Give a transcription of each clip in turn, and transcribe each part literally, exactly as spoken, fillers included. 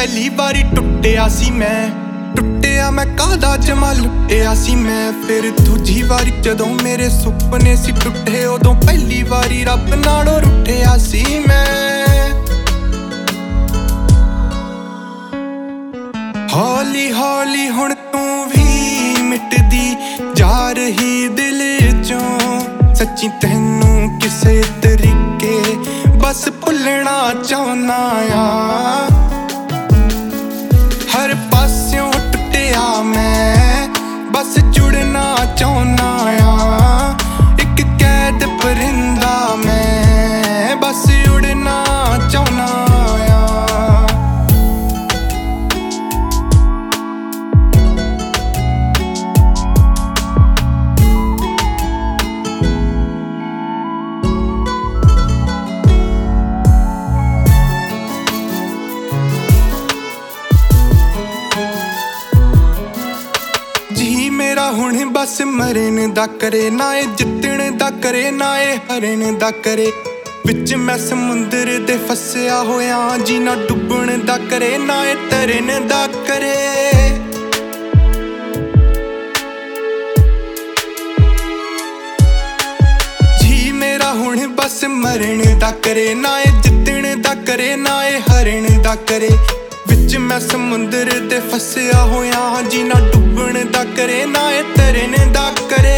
पहली बारी टुटिया सी मैं टुटिया मैं कादा जमा लुटिया सी मैं फिर दूजी बारी जदों मेरे सुपने सी टुटे उदों पहली बारी रब नालों रुठिया सी मैं हौली हौली हुण तू भी मिटदी जा रही दिल चों सच्ची तैनू किसे तरीके बस भुलना चाहना आ हर पास्यों टुटिया मैं बस जुड़ना चाहना आ एक कैद परिंदा मैं बस उड़ना चाहना आ मेरा हुण बस मरन दा करे ना ए जितण दा करे ना ए हरन दा करे विच मैं समुंदर दे फसिया होया जी ना डुबण दा करे ना ए तरन दा करे जी मेरा हुण बस मरन दा करे ना ए जितण दा करे ना ए हरन दा करे विच मैं समुंदर दे फसिया होया जी ना डुबण दा करे ना ए तरन दा करे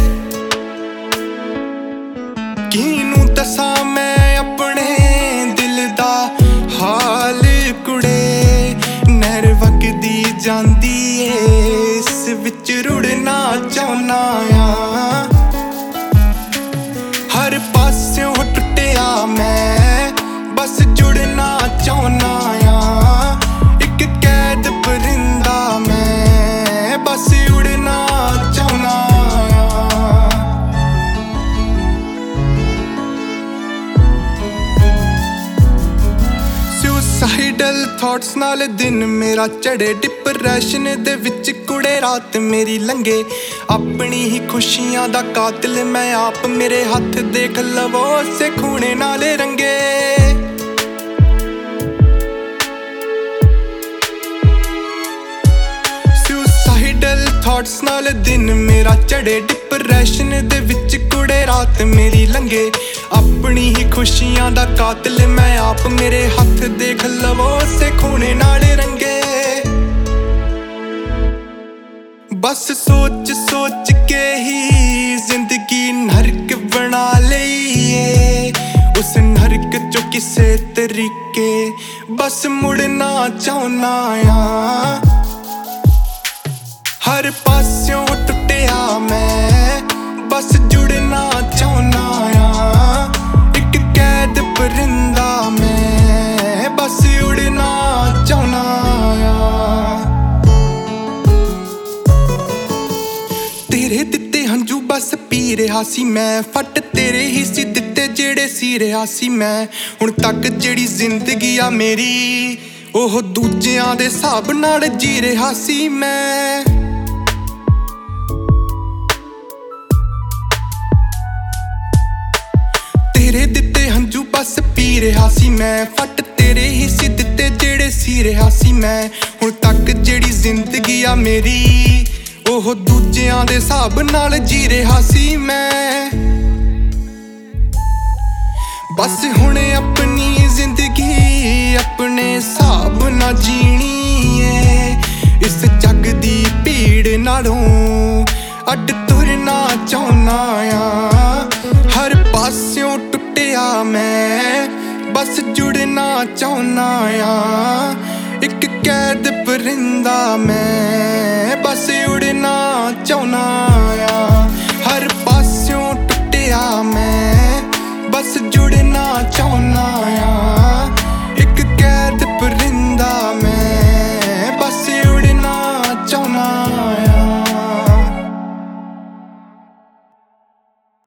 किनू दसां मैं अपने दिल दा हाल कुड़े नहर वगदी जांदी ए इस विच रुड़ना चाहना आ हर पास्यों टुटिया मैं बस जुड़ना चाहना आ एक कैद परिंदा मैं बस उड़ना चाहना आ सुसाइडल थॉट्स नाल दिन मेरा चढ़े डिप्रेशन दे विच कुड़े रात मेरी लंघे अपनी ही खुशियां दा कातिल मैं आप मेरे हथ देख लवो से खूने नाले रंगे थॉट्स नाल दिन मेरा चढ़े डिप्रेशन दे विच कुड़े रात मेरी लंघे अपनी ही खुशियां दा कातिल मैं आप मेरे हथ देख लवो से खूने नाले रंगे बस सोच सोच के ही जिंदगी नरक बना लईए उस नरक चो किसे तरीके बस मुड़ना चाहना आ हर पास्यों टुटिया मैं बस जुड़ना चाहना आ एक कैद परिंदा मैं बस उड़ना चाहना आ तेरे दिते हंजू बस पी रहा सी मैं फट तेरे ही सी दिते जेड़े सी रहा सी मैं हुण तक जेड़ी जिंदगी आ मेरी ओह दूजियां दे हिसाब नाल जी रहा सी मैं तेरे दिते हंजू बस पी रहा सी मैं फट तेरे ही सी दिते जेड़े सी रहा सी मैं हुण तक जेड़ी जिंदगी आ मेरी ओह दूजियां दे हिसाब नाल जी रहा सी मैं बस हुण अपनी जिंदगी अपने हिसाब ना जीनी है इस जग दी भीड़ नालों अड तुरना चाहना आ हर पास्यों टुटिया मैं बस जुड़ना चाहना आ एक कैद परिंदा मैं बस उड़ना चाहना आ